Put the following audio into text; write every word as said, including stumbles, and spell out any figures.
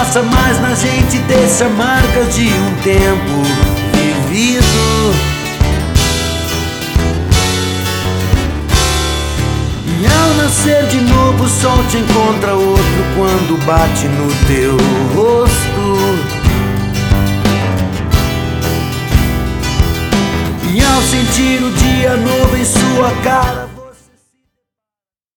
passa, mas na gente deixa marcas de um tempo vivido. E ao nascer de novo o sol te encontra outro quando bate no teu rosto. E ao sentir o dia novo em sua cara,